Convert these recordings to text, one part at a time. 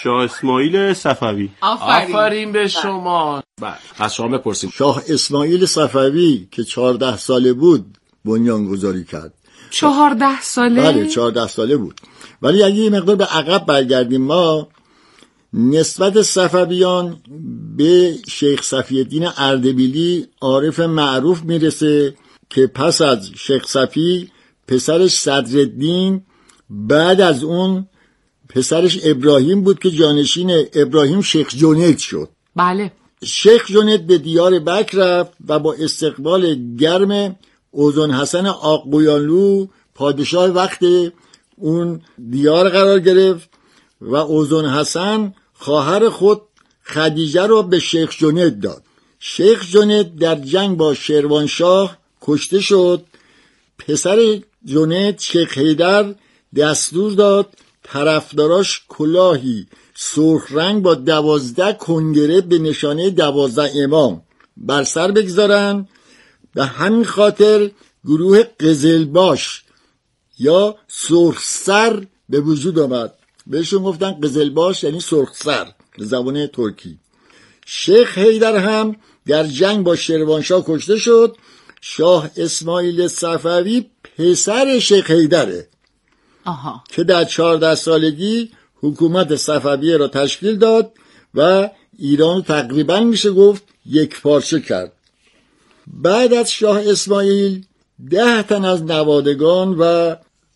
شاه اسماعیل صفوی. آفرین به شما. بله از شما بپرسیم. شاه اسماعیل صفوی که 14 ساله بود بنیانگذاری کرد. 14 ساله؟ بله 14 ساله بود. ولی اگه یه مقدار به عقب برگردیم، ما نسبت صفویان به شیخ صفی الدین اردبیلی عارف معروف میرسه که پس از شیخ صفی پسرش صدرالدین، بعد از اون پسرش ابراهیم بود که جانشین ابراهیم شیخ جنید شد. بله. شیخ جنید به دیار بکر رفت و با استقبال گرم اوزن حسن آقبویانلو پادشاه وقت اون دیار قرار گرفت و اوزن حسن خواهر خود خدیجه رو به شیخ جنید داد. شیخ جنید در جنگ با شیروانشاه کشته شد. پسر جنید شیخ حیدر دستور داد طرفداراش کلاهی سرخ رنگ با 12 کنگره به نشانه 12 امام بر سر بگذارن. به همین خاطر گروه قزلباش یا سرخسر به وجود آمد. بهشون گفتن قزلباش یعنی سرخسر به زبان ترکی. شیخ حیدر هم در جنگ با شیروانشاه کشته شد. شاه اسماعیل صفوی پسر شیخ حیدره که در 14 سالگی حکومت صفویه را تشکیل داد و ایران تقریبا میشه گفت یک پارچه کرد. بعد از شاه اسماعیل 10 تن از نوادگان و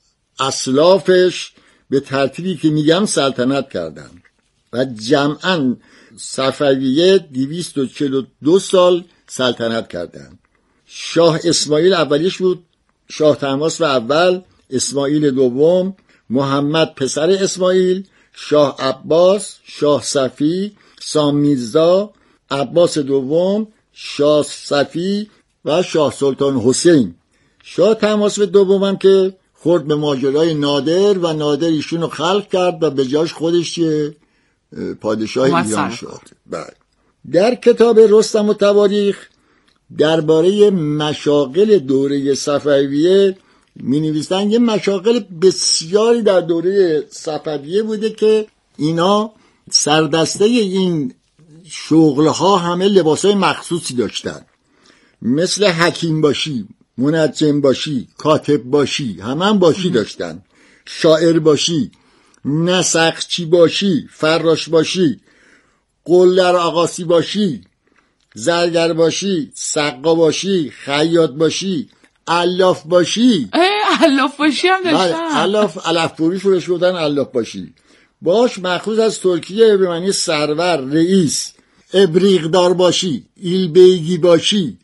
اسلافش به ترتیبی که میگم سلطنت کردند و جمعاً صفویه 242 سال سلطنت کردند. شاه اسماعیل اولیش بود، شاه طهماسب اول، اسماعیل دوم، محمد پسر اسماعیل، شاه عباس، شاه صفی، سام میرزا، عباس دوم، شاه صفی و شاه سلطان حسین. شاه طهماسب دوم که خورد به ماجرای نادر و نادر ایشونو خلق کرد و به جاش خودش پادشاه ایران شد. در کتاب رستم و تواریخ درباره مشاغل دوره صفویه می نویسن یه مشاغل بسیاری در دوره صفویه بوده که اینا سردسته این شغلها همه لباسای مخصوصی داشتن، مثل حکیم باشی، منجم باشی، کاتب باشی، هم باشی داشتن، شاعر باشی، نسخچی باشی، فراش باشی، قلدر آقاسی باشی، زرگر باشی، سقا باشی، خیاط باشی، الاف باشی. الاف باشی هم داشتن. الاف الفبوری شورش بودن. الاف باشی باش مخصوص از ترکیه به معنی سرور، رئیس. ابریقدار باشی، ایلبیگی باشی،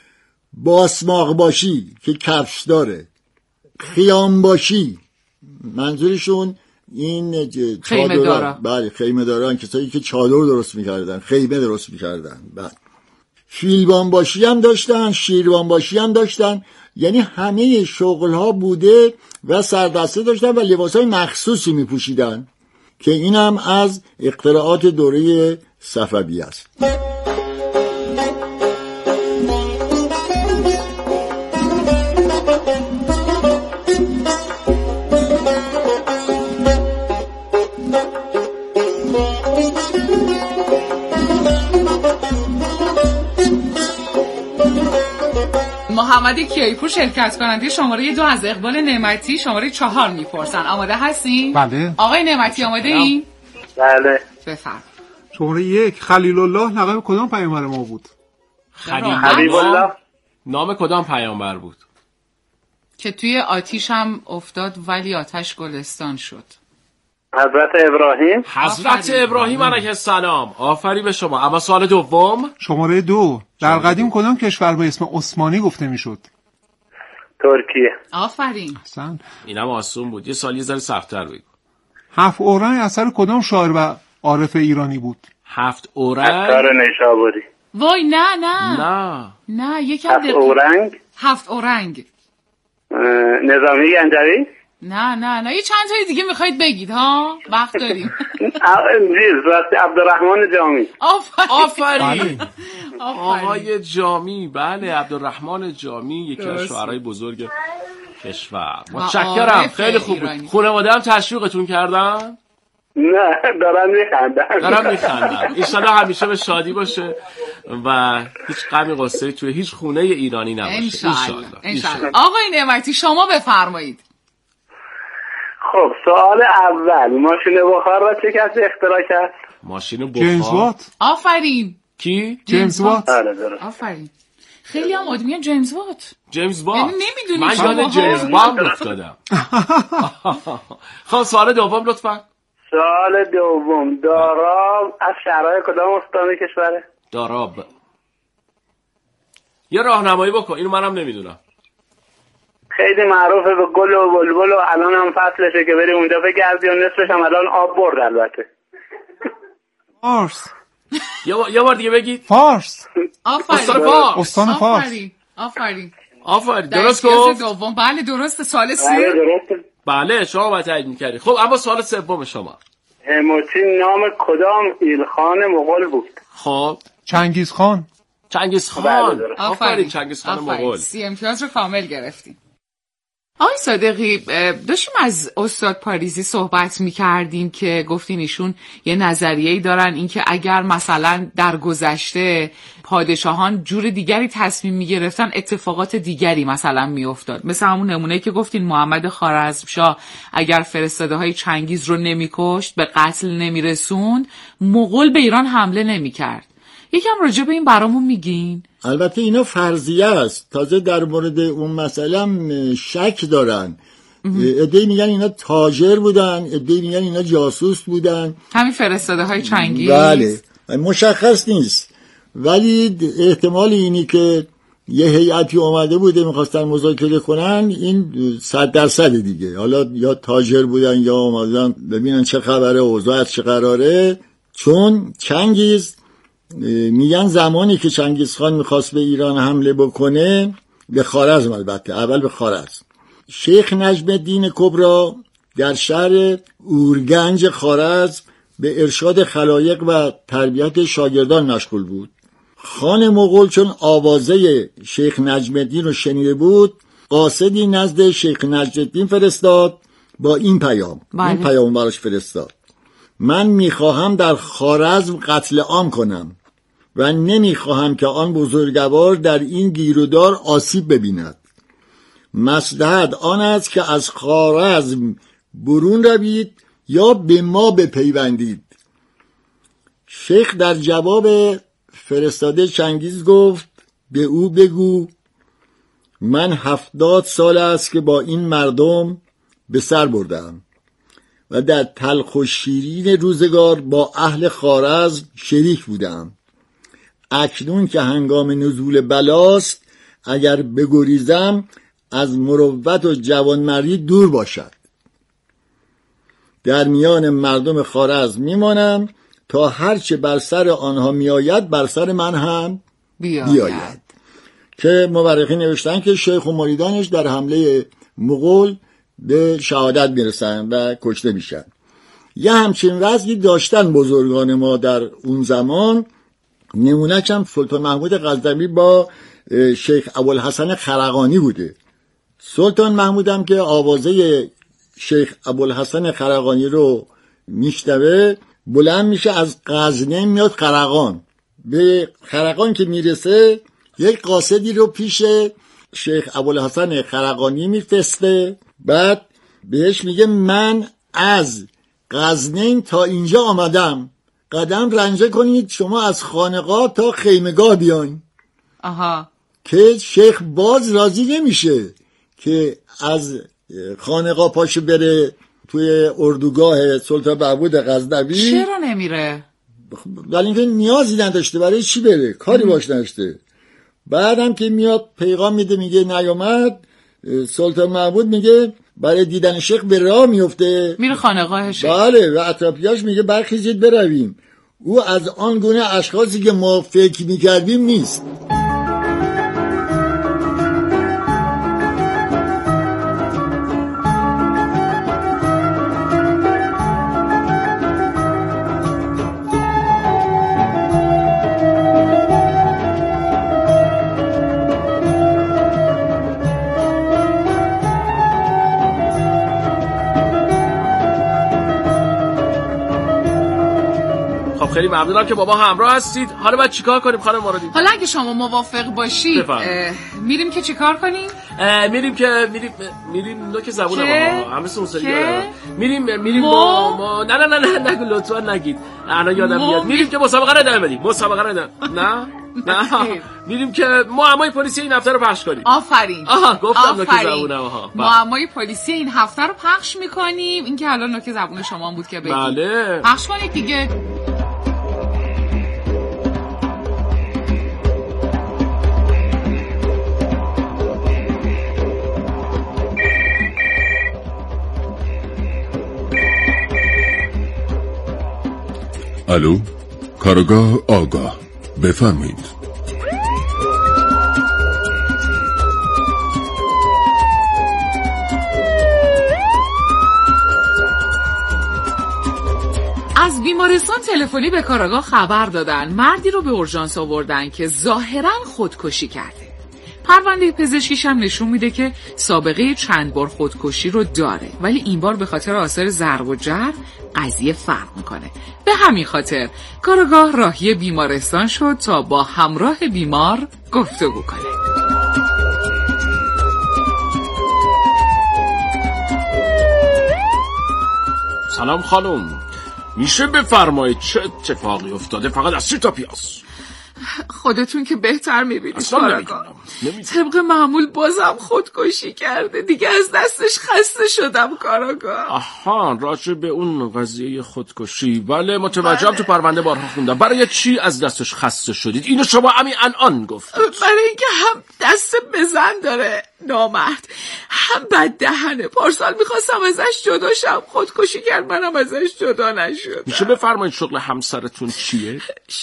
باسماق باشی که کفش داره، خیام باشی منظورشون این خیمه دارا. بله خیمه داران، کسایی که چادر درست میکردن، خیمه درست میکردن. بله. فیلبان باشی هم داشتن، شیروان باشی هم داشتن. یعنی همه شغل ها بوده و سردسته داشتن و لباس های مخصوصی میپوشیدن که این هم از اختراعات دوره صفویه است. محمد کیایپور شرکت کننده شماره 2 از اقبال نعمتی شماره 4 میپرسن. آماده هستین؟ بله. آقای نعمتی آماده این؟ بله. بفرم. شماره 1 خلیل الله لقب کدام پیامبر ما بود؟ خلیل الله نام کدام پیامبر بود که توی آتیش هم افتاد ولی آتش گلستان شد؟ حضرت ابراهیم. حضرت ابراهیم علیه السلام. آفرین به شما. اما سوال دوم. شماره 2 در قدیم کدام کشور با اسم عثمانی گفته میشد؟ ترکیه. آفرین. احسن. اینم آسون بود. یه سال یه ذره سخت‌تر بگو. 7 اورنگ اثر کدام شاعر و عارف ایرانی بود؟ 7 اورنگ عطار نیشابوری. وای نه یکم 7 اورنگ. 7 اورنگ نظامی گنجوی. نه یه چند تایی دیگه میخواید بگید ها، وقت داریم. عبدالرحمن جامی. آفرین. آقای جامی. بله عبدالرحمن جامی یکی از شاعرای بزرگ کشور. متشکرم. خیلی خوب بود. خانواده هم تشویقتون کردن؟ نه دارم میخندم. ایشالا همیشه به شادی باشه و هیچ غمی قصه‌ای توی هیچ خونه ایرانی نباشه. انشالله. آقای نعمتی شما بفرمایید. خب سوال اول، ماشین بخار را چه کسی اختراع کرد؟ ماشین بخار جیمز وات. آفرین. کی؟ جیمز وات. آفرین. خیلی هم میگن جیمز وات. یعنی نمیدونی من یاد جیمز باند افتادم. خب سوال دوم لطفا. سوال دوم، داراب از شهرهای کدام استان کشوره؟ داراب یه راهنمایی بکن، اینو منم نمیدونم. خیلی معروفه به گل و بلبل و الان هم فصلشه که بری اونجا بگردی و نصفش هم الان آب برد. البته فارس. یه بار دیگه بگید. فارس. استان فارس. آفرین. درست گفت. دوم بله درسته. سوال سه. بله شما باید تایید می‌کردی. خب اما سوال سوم شما. هموچین نام کدام ایلخان مغول بود؟ خب چنگیز خان. آفرین چنگیز خان مغول. 30 امتیاز رو کامل گرفتیم. آقای صادقی داشتیم از استاد پاریزی صحبت می‌کردیم که گفتین ایشون یه نظریه‌ای دارن اینکه اگر مثلا در گذشته پادشاهان جور دیگری تصمیم می‌گرفتن اتفاقات دیگری مثلا می‌افتاد، مثل همون نمونه‌ای که گفتین محمد خوارزمشاه اگر فرستاده‌های چنگیز رو نمی‌کشت، به قتل نمی‌رسوند، مغول به ایران حمله نمی‌کرد. یکم راجع به این برامون میگین؟ البته اینا فرضیه است، تازه در مورد اون مسئله هم شک دارن. عده‌ای میگن اینا تاجر بودن، عده‌ای میگن اینا جاسوس بودن، همین فرستاده های چنگیز. بله مشخص نیست، ولی احتمال اینی که یه هیئتی اومده بوده میخواستن مذاکره کنن این 100% دیگه. حالا یا تاجر بودن یا اومدن ببینن چه خبره، اوضاع چه قراره. چون چنگیز میگن زمانی که چنگیزخان میخواست به ایران حمله بکنه، به خوارزم البته، اول به خوارزم، شیخ نجم الدین کبری در شهر اورگنج خوارزم به ارشاد خلایق و تربیت شاگردان مشغول بود. خان مغول چون آوازه شیخ نجم الدین رو شنیده بود، قاصدی نزد شیخ نجم الدین فرستاد با این پیام. این پیام براش فرستاد: من میخواهم در خوارزم قتل عام کنم و نمیخواهم که آن بزرگوار در این گیرودار آسیب ببیند. مصلحت آن است که از خوارزم برون روید یا به ما بپیوندید. شیخ در جواب فرستاده چنگیز گفت: به او بگو من 70 سال است که با این مردم به سر بردم و در تلخ و شیرین روزگار با اهل خوارزم شریک بودم. اکنون که هنگام نزول بلاست، اگر بگریزم از مروت و جوانمردی دور باشد. در میان مردم خوارزم میمانم تا هرچه بر سر آنها میآید بر سر من هم بیاید. که مورخین نوشتن که شیخ و مریدانش در حمله مغول به شهادت میرسن و کشته میشن. یه همچین وضعی داشتن بزرگان ما در اون زمان. نمونه‌ش هم سلطان محمود غزنوی با شیخ ابوالحسن خرقانی بوده. سلطان محمود هم که آوازه شیخ ابوالحسن خرقانی رو میشنوه، بلند میشه از غزنه میاد خرقان. به خرقان که میرسه یک قاصدی رو پیش شیخ ابوالحسن خرقانی میفرسته، بعد بهش میگه من از غزنین تا اینجا آمدم، قدم رنجه کنید شما از خانقاه تا خیمگاه بیاین. که شیخ باز راضی نمیشه که از خانقاه پاشه بره توی اردوگاه سلطان محمود غزنوی. چرا نمیره؟ ولی اینکه نیازی نداشته، برای چی بره؟ کاری باش نداشته. بعدم که میاد پیغام میده میگه نیامد، سلطان محمود میگه برای دیدن شیخ به راه میفته، میره خانقاه شیخ. بله، و اطرافیاش میگه برخیزید برویم. او از آن گونه اشخاصی که ما فکر میکردیم نیست. خب خیلی ممنونم که بابا همراه هستید. حالا باید چیکار کنیم خانم مرادی؟ حالا اگه شما موافق باشید میریم که چیکار کنیم؟ میریم نوک زبونم همه سوسری میریم ما نه نگو لطفا نگید. الان یادم میاد میریم که مسابقه رو ادامه بدیم. نه میریم که معمای پلیسی این هفته رو پخش کنیم. آفرین. گفتم نوک زبونم. معمای پلیسی این هفته رو پخش میکنیم. این که الان نوک زبون شما بود که بگید. بله. پخش کنید دیگه. الو، کارگاه آگاه، بفرمایید. از بیمارستان تلفنی به کارگاه خبر دادن مردی رو به اورژانس آوردن که ظاهراً خودکشی کرده. پرونده پزشکیش هم نشون میده که سابقه چند بار خودکشی رو داره، ولی این بار به خاطر آثار ضرب و جرح قضیه فرق میکنه. به همین خاطر کارگاه راهی بیمارستان شد تا با همراه بیمار گفتگو کنه. سلام خانم، میشه بفرمایید چه اتفاقی افتاده؟ فقط از 3 تا پیاز. خودتون که بهتر میبینید. اصلا طبق معمول بازم خودکشی کرده دیگه. از دستش خسته شدم کاراگاه. آها، راجع به اون قضیه خودکشی. بله متوجهم. تو پرونده بارها خوندم. برای چی از دستش خسته شدید؟ اینو شما همین الان گفتید. برای اینکه هم دست بزن داره نامرد، هم بد دهنه. پارسال میخواستم ازش جدا شم، خودکشی کرد، منم ازش جدا نشدم. میشه بفرمایید شغل همسرتون چیه؟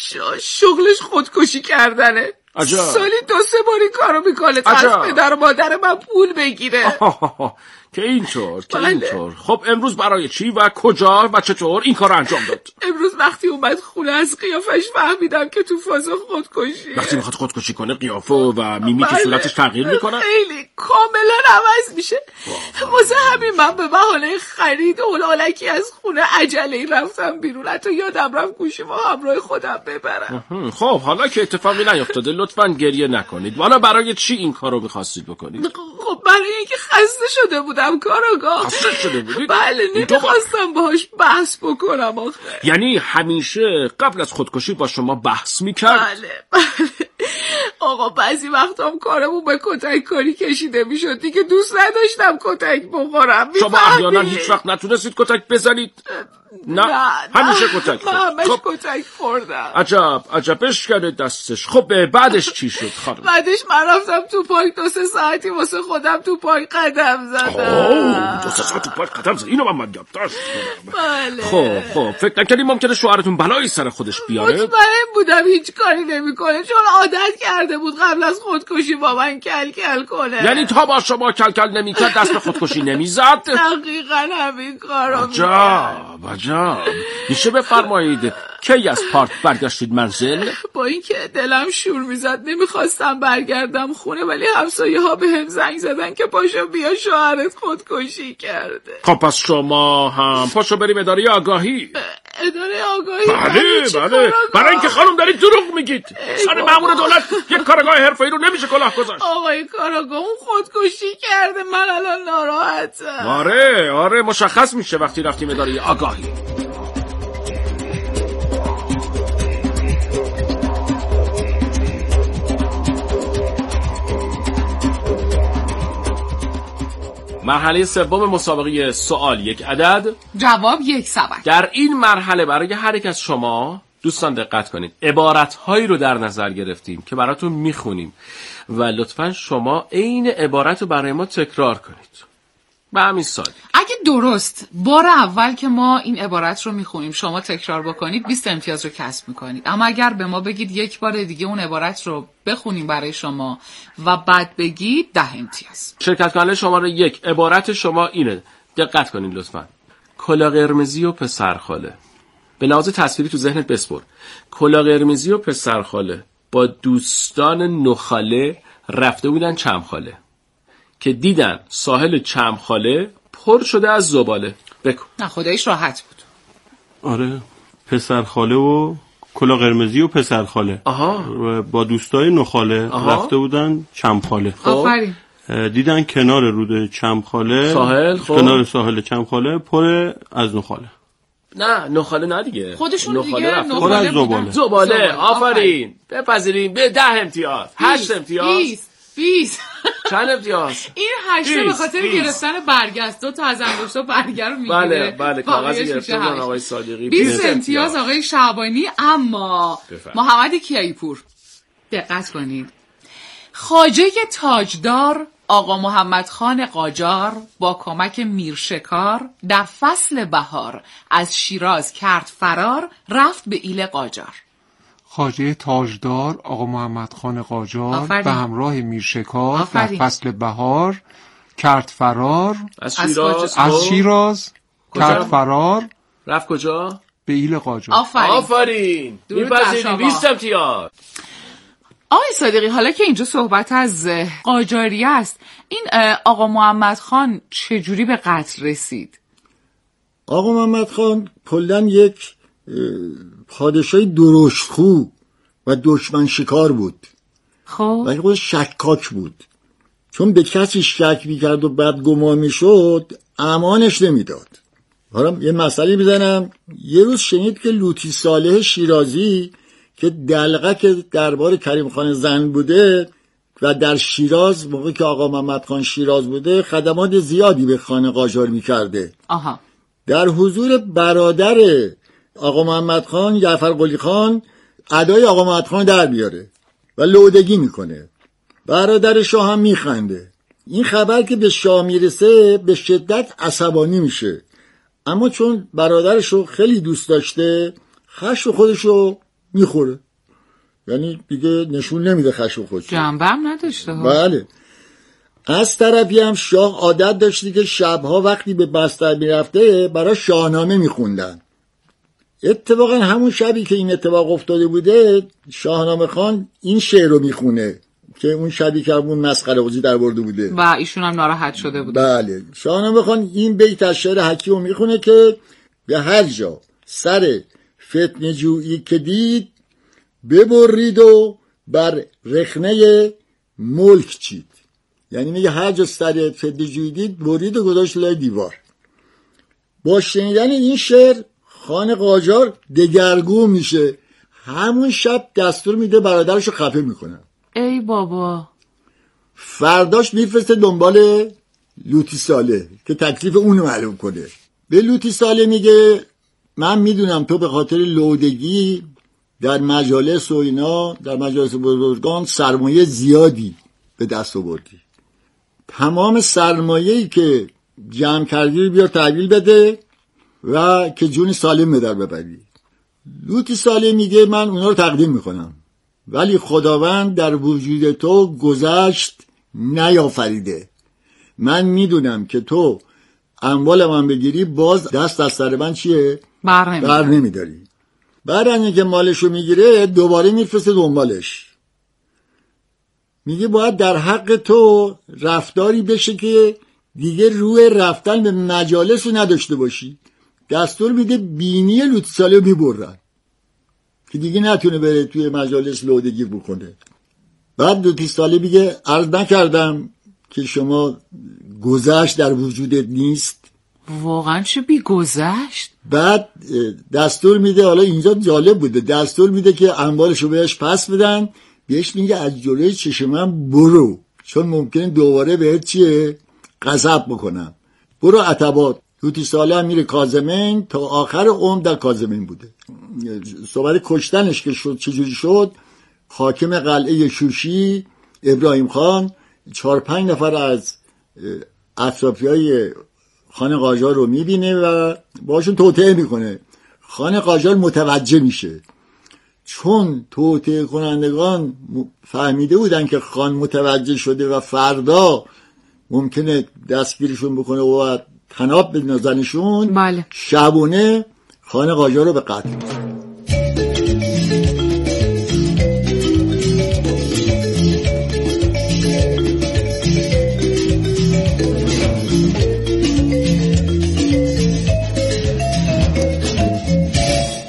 شغلش خودکشی کردنه. عجب. سالی 2-3 بار این کارو میکنه تا از پدر و مادر من پول بگیره. که اینطور. خب امروز برای چی و کجا و چطور این کارو انجام داد؟ امروز وقتی اومد خونه از قیافش فهمیدم که تو فاز خودکشیه. وقتی میخواد خودکشی کنه قیافه و میمی تو صورتش تغییر میکنه؟ خیلی کاملا عوض میشه. واسه همین من به بهانه خرید اولالکی از خونه عجله‌ای رفتم بیرون. حتی یادم رفت گوشیمو همراه خودم ببرم. خب حالا که اتفاقی نیفتاده لطفاً گریه نکنید. حالا برای چی این کارو می‌خواستید بکنید؟ خب برای اینکه خسته شده بودم کاراگاه. خسته شده بودید؟ بله، نمیخواستم باهاش بحث بکنم آخه. یعنی همیشه قبل از خودکشی با شما بحث میکرد؟ بله. آقا بعضی وقتا هم کارمون به کتک کاری کشیده میشد دیگه. دوست نداشتم کتک بخورم. شما احیانا هیچ وقت نتونستید کتک بزنید؟ نه همیشه کتک خورد. همش کتک خوردم. عجب بشکنه دستش. خب بعدش چی شد خانم؟ بعدش من رفتم تو پارک 2-3 ساعتی واسه خودم تو پارک قدم زدم. 2-3 ساعت تو پارک قدم زدم؟ اینو من یادداشت کنم. بله. خب فکر نکردیم ممکنه شوهرتون بلایی سر خودش بیاره؟ مطمئن بودم هیچ کاری نمیکنه، چون عادت کرده بود قبل از خودکشی با من کل کنه. یعنی تا با شما کل نمیکرد دست به خودکشی نمیزد؟ دقیقاً همین کارو میکنه. عجب. میشه بفرمایید کی از پارک برگشتید منزل؟ با اینکه دلم شور میزد نمیخواستم برگردم خونه، ولی همسایه ها به هم زنگ زدن که پاشو بیا شوهرت خودکشی کرده. خب پس شما هم پاشو بریم اداره آگاهی. اداره آگاهی؟ بله. برای اینکه خانم دارید دروغ میگید. سر مأمور دولت یک کارگاه حرفه‌ای رو نمیشه کلاه گذاشت. آقای کارگاه اون خودکشی کرده، من الان ناراحتم. آره مشخص میشه وقتی رفتیم اداره آگاهی. مرحله سوم مسابقه سوال 1 عدد، جواب 1 سبک. در این مرحله برای هر یک از شما دوستان دقت کنید، عبارت‌هایی رو در نظر گرفتیم که براتون میخونیم و لطفاً شما عین عبارت رو برای ما تکرار کنید. به همین سادگی. اگه درست بار اول که ما این عبارت رو میخونیم شما تکرار بکنید 20 امتیاز رو کسب میکنید. اما اگر به ما بگید یک بار دیگه اون عبارت رو بخونیم برای شما و بعد بگید 10 امتیاز. شرکت کننده شماره 1، عبارت شما اینه، دقت کنید لطفاً. کلا قرمزی و پسرخاله. به لحاظ تصویری تو ذهنت بسپر. کلا قرمزی و پسرخاله با دوستان نخاله رفته بودن چمخاله که دیدن ساحل چمخاله پر شده از زباله. بکن. نه خدایش راحت بود. آره پسرخاله و کلا قرمزی و پسرخاله. با دوستای نخاله رفته بودن چمخاله. آفرین. دیدن کنار رود چمخاله ساحل، کنار ساحل چمخاله پر از نخاله. نه نخاله نه دیگه، خودشون دیگه نخاله بودن. زباله. آفرین. بپذیریم به 10 امتیاز. 8 امتیاز. 20 چند امتیاز؟ این 8 به خاطر گرفتن برگ است. 2 تا از انگشتا برگ رو میگیره. بله کاغذ گرفتن آقای صادقی. 20 امتیاز آقای شعبانی. اما محمد کیایی‌پور دقت کنید. خواجه تاجدار آقا محمد خان قاجار با کمک میرشکار در فصل بهار از شیراز کرد فرار، رفت به ایل قاجار. خواجه تاجدار آقا محمد خان قاجار به همراه میرشکار در فصل بهار کرد فرار از شیراز کرد فرار، رفت کجا؟ به ایل قاجار. آفرین. میپذیریم. 20 امتیاز. آقای صادقی، حالا که اینجا صحبت از قاجاری است، این آقا محمد خان چجوری به قتل رسید؟ آقا محمد خان کلاً یک پادشاهی درشتخو و دشمن شکار بود. خب ولی خودش شکاک بود، چون به کسی شک میکرد و بعد گمان میشد امانش نمیداد. حالا یه مسئله میزنم. یه روز شنید که لوطی صالح شیرازی که دلقک دربار کریم خان زند بوده و در شیراز موقعی که آقا محمد خان شیراز بوده خدمات زیادی به خان قاجار میکرده. در حضور برادر آقا محمد خان جعفر قلی خان ادای آقا محمد خان در بیاره و لودگی میکنه. برادر شاه هم میخنده. این خبر که به شاه میرسه به شدت عصبانی میشه، اما چون برادرشو خیلی دوست داشته خشم خودشو میخوره، یعنی دیگه نشون نمیده خشم خودشو. جنبه هم نداشته ها. بله. از طرفی هم شاه عادت داشتی که شبها وقتی به بستر میرفته برای شاهنامه میخوندن. اتفاقا همون شبی که این اتفاق افتاده بوده شاهنامه خان این شعر رو میخونه که اون شبی که همون مسخره بازی در برده بوده و ایشون هم ناراحت شده بوده. بله. شاهنامه خان این بیت از شعر حکی رو میخونه که به هر جا سر فتنه جویی که دید ببرید و بر رخنه ملک چید. یعنی میگه هر جا سر فتنه جویی دید برید و گذاشت لای دیوار. با شنیدن این شعر خان قاجار دگرگون میشه. همون شب دستور میده برادرشو خفه میکنن. ای بابا. فرداش میفرسته دنبال لوطی صالح که تکلیف اونو معلوم کنه. به لوطی صالح میگه من میدونم تو به خاطر لودگی در مجالس و اینا، در مجالس بزرگان سرمایه زیادی به دست آوردی. تمام سرمایه‌ای که جمع کردی رو بیار تحویل بده و که جون سالم به در ببری. لوطی صالح میگه من اونا رو تقدیم میکنم، ولی خداوند در وجود تو گذشت نیافریده. من میدونم که تو اموال من بگیری باز دست از سر من چیه؟ بر نمیداری. بعد از اینکه مالشو میگیره دوباره میفرسته دنبالش. میگه باید در حق تو رفتاری بشه که دیگه روی رفتن به مجالس رو نداشته باشی. دستور میده بینی لوطی صالح رو میبرن که دیگه نتونه بره توی مجالس لودگی بکنه. بعد لوطی صالح میگه عرض نکردم که شما گذشت در وجودت نیست؟ واقعا چه بی گذشت؟ بعد دستور میده، حالا اینجا جالب بوده، دستور میده که اموالشو بهش پس بدن. بهش میگه از جلوی چشم من برو، چون ممکنه دوباره بهت چیه؟ غضب بکنم. برو عتبات. لوطی صالح میره کاظمین، تا آخر عمر در کاظمین بوده. صحبت کشتنش که شد چجوری شد، حاکم قلعه شوشی ابراهیم خان 4-5 نفر از اطرافیای خان قاجار رو میبینه و باشون توطئه میکنه. خان قاجار متوجه میشه، چون توطئه کنندگان فهمیده بودن که خان متوجه شده و فردا ممکنه دستگیرشون بکنه و طناب بزنشون. بله. شبونه خان قاجار رو به قتل می‌رسونه.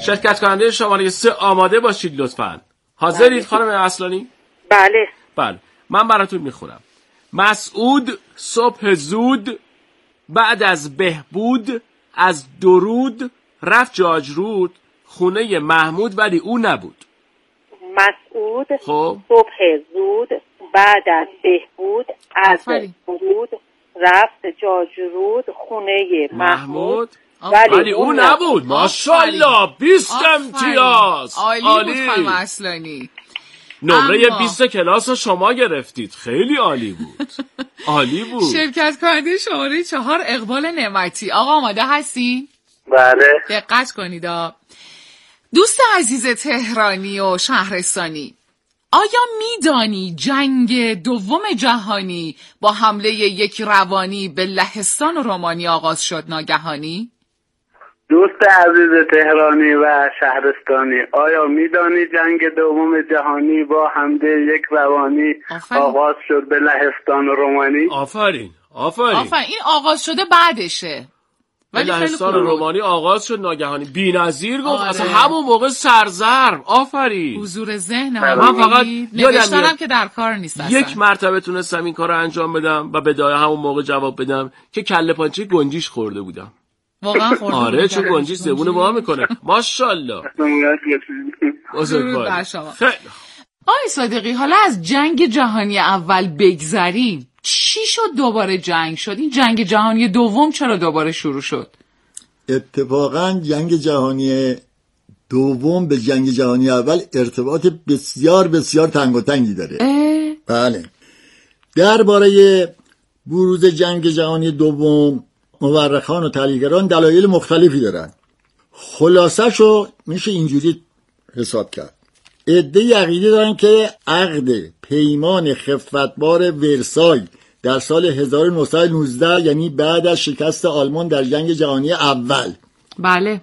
شرکت کننده شماره 3 آماده باشید لطفاً. حاضرید خانم اصلانی؟ بله. بله. من براتون میخونم. مسعود صبح زود بعد از بهبود از درود رفت جاجرود، خونه محمود ولی او نبود. مسعود صبح زود بعد از بهبود از درود رفت جاجرود، خونه محمود ولی او نبود. ماشاءالله 20 امتیاز. عالی بود خانم اصلانی. نمره 20 کلاس رو شما گرفتید. خیلی عالی بود. عالی بود. شرکت کننده شماره 4 اقبال نعمتی. آقا آماده هستی؟ بله. دقت کنید. دوست عزیز تهرانی و شهرستانی، آیا میدانی جنگ دوم جهانی با حمله یک روانی به لهستان و رومانی آغاز شد ناگهانی؟ دوست عزیز تهرانی و شهرستانی، آیا میدانی جنگ دوم جهانی با حمله یک روانی آغاز شد به لهستان و رومانی؟ آفرین. این آغاز شده بعدشه. ولی لهستان رومانی آغاز شد ناگهانی. بی‌نظیر گفت. اصلا همون موقع سرزرم. آفرین. حضور ذهن من فقط نوشتنم که در کار نیست اصلا. یک مرتبه تونستم این کار رو انجام بدم و به دایه همون موقع جواب بدم که کله پاچه گنجیش خورده بودم. واقعا خورده بودم. آره، چون گنجیش زبون وا میکنه. ماشاءالله. درود بر شما. آقای صادقی، حالا از جنگ جهانی اول بگذریم، چی شد دوباره جنگ شد؟ این جنگ جهانی دوم چرا دوباره شروع شد؟ اتفاقا جنگ جهانی دوم به جنگ جهانی اول ارتباط بسیار بسیار تنگ و تنگی داره. بله. درباره بروز جنگ جهانی دوم مورخان و تحلیلگران دلایل مختلفی دارن. خلاصه‌شو میشه اینجوری حساب کرد. عده‌ای عقیده دارن که عقد پیمان خفتبار ورسای در سال 1919 یعنی بعد از شکست آلمان در جنگ جهانی اول، بله،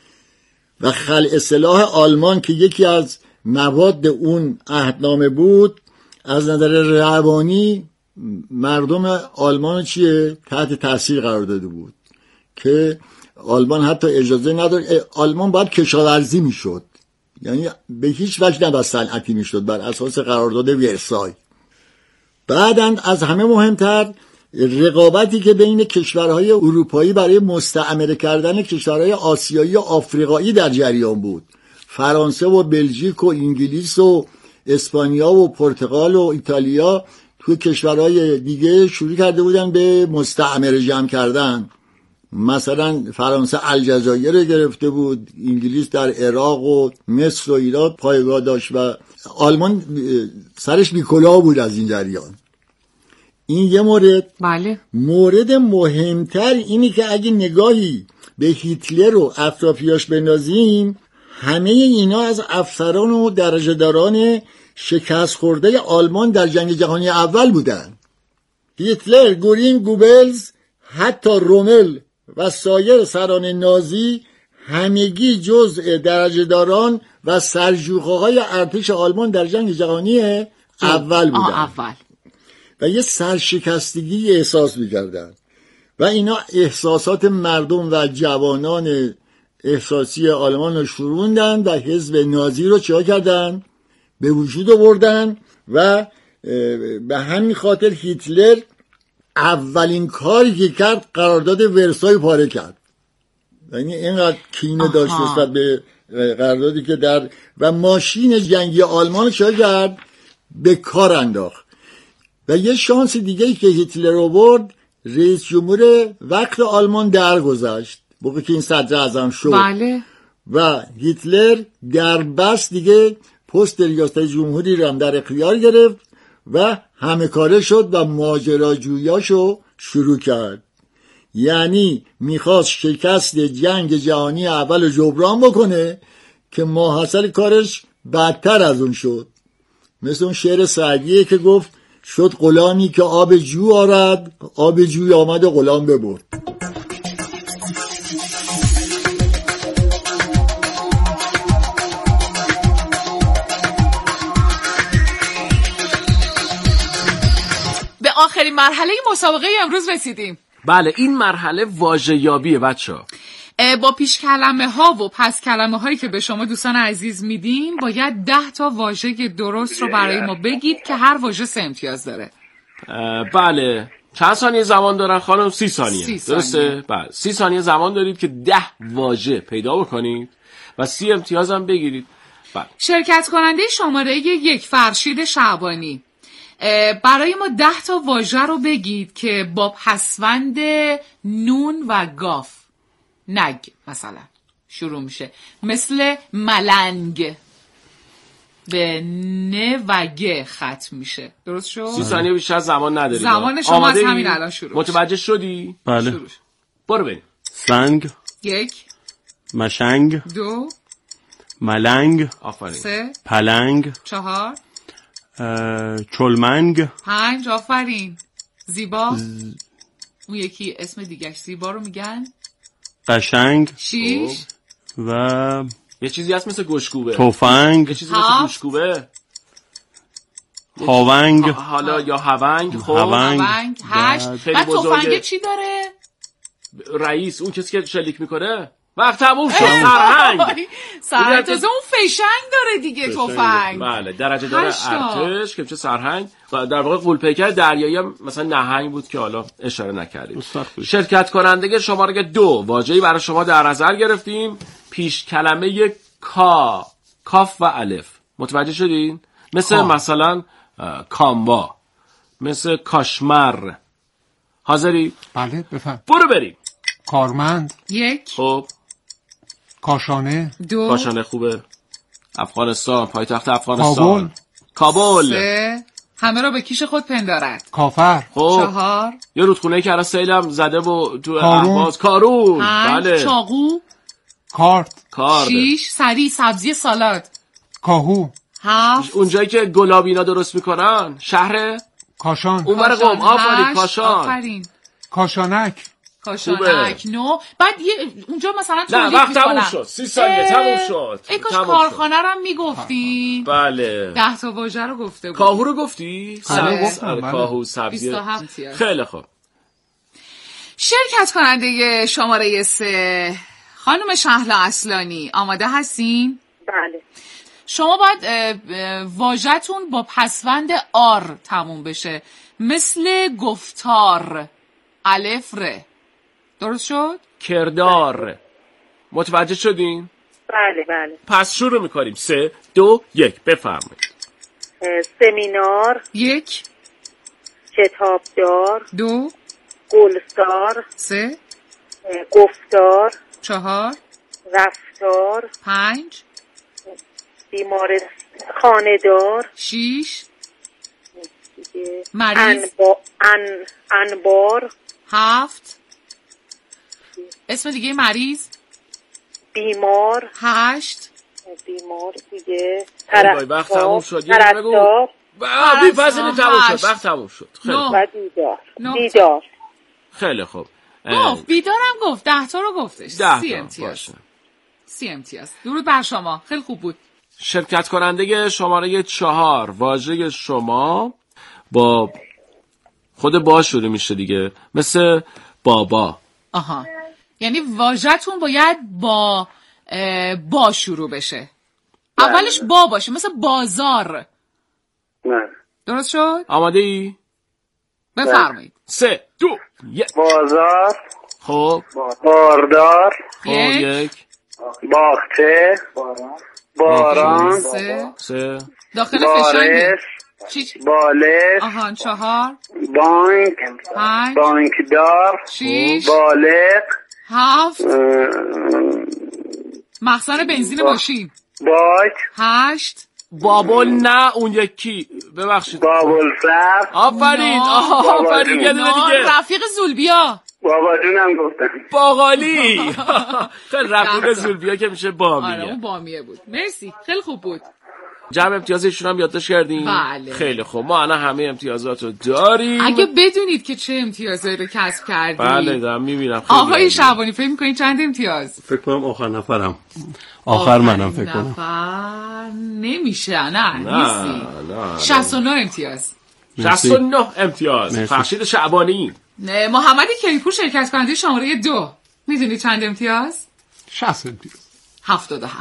و خلع سلاح آلمان که یکی از مواد اون عهدنامه بود، از نظر روانی مردم آلمان تحت تاثیر قرار داده بود که آلمان حتی اجازه نداره. آلمان باید کشاورزی میشد، یعنی به هیچ وجه نباید صنعتی میشد بر اساس قرارداد ورسای. بعداً از همه مهمتر رقابتی که بین کشورهای اروپایی برای مستعمره کردن کشورهای آسیایی و آفریقایی در جریان بود. فرانسه و بلژیک و انگلیس و اسپانیا و پرتغال و ایتالیا توی کشورهای دیگه شروع کرده بودن به مستعمره جمع کردن. مثلا فرانسه الجزایر رو گرفته بود، انگلیس در عراق و مصر و ایران پایگاه داشت و آلمان سرش بیکلاه بود از این جریان. این یه مورد. بله. مورد مهمتر اینی که اگه نگاهی به هیتلر و اطرافیاش بندازیم، همه اینا از افسران و درجه‌داران شکست خورده آلمان در جنگ جهانی اول بودن. هیتلر، گورینگ، گوبلز، حتی رومل و سایر سران نازی همگی جزء درجه‌داران و سرژوخه‌های ارتش آلمان در جنگ جهانی اول بودن. و یه سرشکستگی احساس می‌کردن و اینا احساسات مردم و جوانان احساسی آلمان رو شروندن و حزب نازی رو چیا کردن؟ به وجود آوردن و به همین خاطر هیتلر اولین کاری که کرد قرارداد ورسای پاره کرد. یعنی اینقدر کینه داشت نسبت به قراردادی که در و ماشین جنگی آلمان چیا کرد؟ به کار انداخت. و یه شانس دیگه‌ای که هیتلر آورد، رئیس جمهور وقت آلمان درگذشت موقعی که این صدر اعظم شد. بله. و هیتلر در بس دیگه پست ریاست جمهوری رو هم در اختیار گرفت و همه کاره شد و ماجراجویاشو شروع کرد. یعنی میخواست شکست جنگ جهانی اول رو جبران بکنه که ماحصل کارش بدتر از اون شد. مثل اون شعر سعدیه که گفت شد غلامی که آب جو آرد، آب جوی آمد و غلام ببرد. به آخرین مرحله مسابقه امروز رسیدیم. بله، این مرحله واژه یابیه بچه‌ها. با پیش کلمه ها و پس کلمه هایی که به شما دوستان عزیز میدیم باید 10 تا واژه درست رو برای ما بگید که هر واژه 3 امتیاز داره. بله. چند ثانیه زمان دارن خانم؟ 30 ثانیه. درسته؟ بله. 30 ثانیه زمان دارید که 10 واژه پیدا بکنید و 30 امتیاز هم بگیرید. بله. شرکت کننده شماره 1 فرشید شعبانی، برای ما 10 تا واژه رو بگید که با پسوند نون و گاف، نگ مثلا شروع میشه، مثل ملنگ به ن و گ ختم میشه. درست شد؟ 30 ثانیه بیشتر زمان نداریم. زمان شما از همین الان شروع. متوجه شدی؟ بله. برو بریم. سنگ 1 مشنگ 2 ملنگ آفرین 3 پلنگ 4 چلمنگ 5 آفرین زیبا اون یکی اسم دیگهش زیبا رو میگن قشنگ 6 و یه چیزی هست مثل گوشگوبه تفنگ یه چیزی مثل گوشگوبه هاونگ حالا یا هاونگ خب هاونگ 8 بعد تفنگ چی داره؟ رئیس اون کسی که شلیک میکنه وقت تموم شد. سرهنگ تازه اون فشنگ داره دیگه تفنگ. بله درجه داره ارتش که میشه سرهنگ و در واقع غول‌پیکر دریایی هم مثلا نهنگ بود که حالا اشاره نکردیم. شرکت کننده شماره 2 واژه‌ای برای شما در نظر گرفتیم. پیش کلمه کا، کاف و الف. متوجه شدین؟ مثلا کاموا، مثل کاشمر. حاضری؟ بله بفهم. برو بریم. کارمند 1 خب کاشانه 2 کاشانه خوبه. افغانستان، پایتخت افغانستان. کابل 3 همه را به کیش خود پندارد. کافر خب 4 یه رودخونه که الان سیلم زده و تو اهواز. کارون 5 بله. چاقو کارد 6 سری سبزی سالاد. کاهو 7 اونجایی که گلابینا درست میکنن شهر کاشان اونور قم. آفرین کاشان. کاشانک 9 بعد اونجا مثلا نه وقت تموم شد. 30 ثانیه تموم شد. ای کاش کارخانه رو هم میگفتین. بله 10 تا واژه رو گفته بود. کاهو رو گفتی؟ کاهو سبزی 27 خیلی خوب. شرکت کننده شماره 3 خانم شهلا اصلانی آماده هستین؟ بله. شما باید واژه‌تون با پسوند آر تموم بشه، مثل گفتار الف ر. درست شد؟ کردار. متوجه شدین؟ بله بله. پس شروع میکنیم. 3 2 1 بفرمایید. سمینار 1 کتابدار 2 گلستار 3 گفتار 4 رفتار 5 بیمارستان خانه‌دار 6 مریض انبار 7 اسم دیگه مریض بیمار 8 بیمار دیگه وقت تموم شد. یه بگو. بی‌پسینی تموم شد. وقت تموم شد. خیلی و دیدار. خیلی خوب. گفت بیدارم گفت 10 تا رو گفتش. 30 امتیاز. 30 امتیاز. درود بر شما. خیلی خوب بود. شرکت کننده شماره 4 واژه شما با خود با شروع میشه دیگه، مثل بابا. آها یعنی واژه‌تون باید با شروع بشه. اولش با باشه، مثل بازار. نه. درست شد؟ آماده ای؟ بفرمایید. 3 2 1 بازار خب باردار خب 1 باغچه باران 3 داخل فشنگه بالش آهان 4 بانک 5 بانکدار 6 بالغ 7 مخزن بنزین ماشین باک 8 بابل نه اون یکی ببخشید بابل سر آفرین آفرین یه دونه دیگه رفیق زولبیا بابا جونم گفتم باقالی خیلی رفیق زولبیا که میشه بامیه. آره اون بامیه بود. مرسی خیلی خوب بود. جمع امتیازشون هم یادداشت کردیم. بله. خیلی خوب ما الان همه امتیازات رو داریم. اگه بدونید که چه امتیازایی رو کسب کردید. بله دارم میبینم. آقای شعبانی فکر میکنید چند امتیاز؟ فکر کنم آخر نفرم. آخر منم فکر کنم. نفر نمیشه. نه نیستی. 69 امتیاز. 69 امتیاز. فرشید شعبانی. محمد کیپور شرکت کننده شماره 2. میدونی چند امتیاز؟ 60 امتیاز. 77.